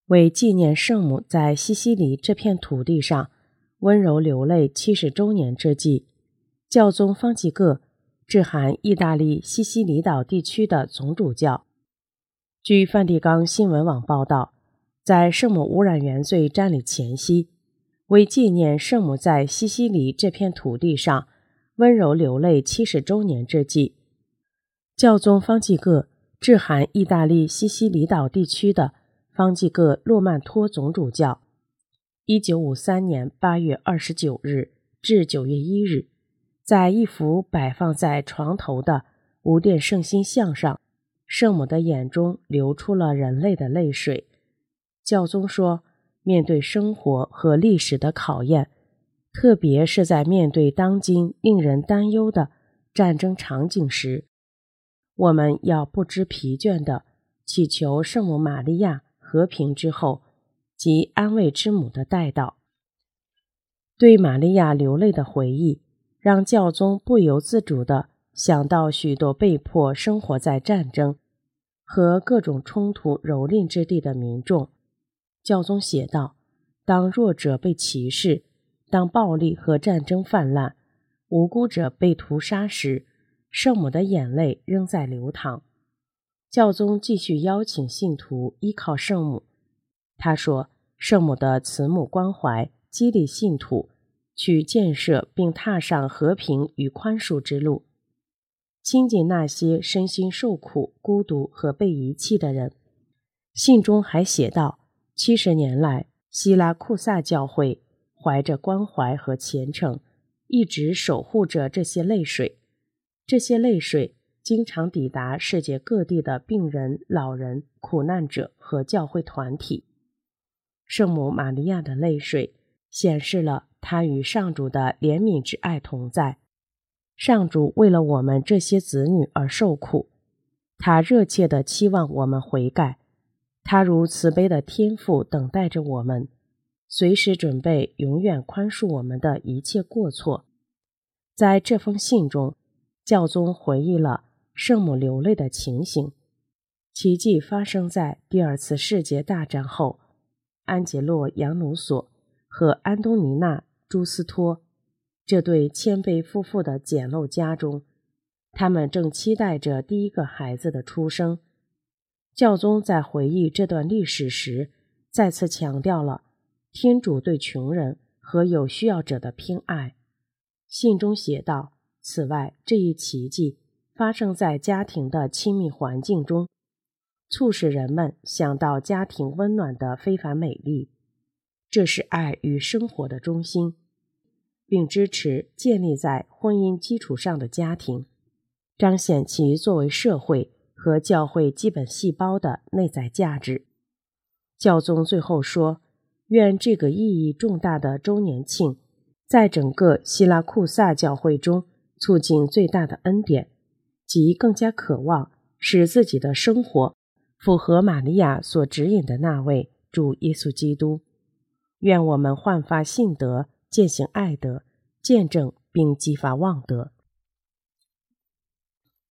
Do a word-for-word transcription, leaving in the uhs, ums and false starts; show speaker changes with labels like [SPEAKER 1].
[SPEAKER 1] 为纪念圣母在西西里这片土地上温柔流泪七十周年之际，教宗方济各致函意大利西西里岛地区的总主教。据梵蒂冈新闻网报道，在圣母污染原罪瞻礼前夕，为纪念圣母在西西里这片土地上温柔流泪七十周年之际，教宗方济各致函意大利西西里岛地区的方济各洛曼托总主教。一九五三年八月二十九日至九月一日，在一幅摆放在床头的无殿圣心像上，圣母的眼中流出了人类的泪水。教宗说，面对生活和历史的考验，特别是在面对当今令人担忧的战争场景时，我们要不知疲倦地祈求圣母玛利亚和平之后及安慰之母的代祷。对玛利亚流泪的回忆，让教宗不由自主地想到许多被迫生活在战争和各种冲突蹂躏之地的民众。教宗写道，当弱者被歧视，当暴力和战争泛滥，无辜者被屠杀时，圣母的眼泪仍在流淌。教宗继续邀请信徒依靠圣母。他说，圣母的慈母关怀激励信徒去建设并踏上和平与宽恕之路，亲近那些身心受苦、孤独和被遗弃的人。信中还写道，七十年来，希拉库萨教会怀着关怀和虔诚，一直守护着这些泪水。这些泪水经常抵达世界各地的病人、老人、苦难者和教会团体。圣母玛利亚的泪水显示了她与上主的怜悯之爱同在。上主为了我们这些子女而受苦，他热切地期望我们悔改。他如慈悲的天父等待着我们，随时准备永远宽恕我们的一切过错。在这封信中，教宗回忆了圣母流泪的情形。奇迹发生在第二次世界大战后，安杰洛·扬努索和安东尼娜·朱斯托这对谦卑夫妇的简陋家中，他们正期待着第一个孩子的出生。教宗在回忆这段历史时，再次强调了天主对穷人和有需要者的偏爱。信中写道，此外，这一奇迹发生在家庭的亲密环境中，促使人们想到家庭温暖的非凡美丽。这是爱与生活的中心，并支持建立在婚姻基础上的家庭，彰显其作为社会和教会基本细胞的内在价值。教宗最后说，愿这个意义重大的周年庆在整个希拉库萨教会中促进最大的恩典，即更加渴望使自己的生活符合玛利亚所指引的那位主耶稣基督。愿我们焕发信德，践行爱德，见证并激发望德。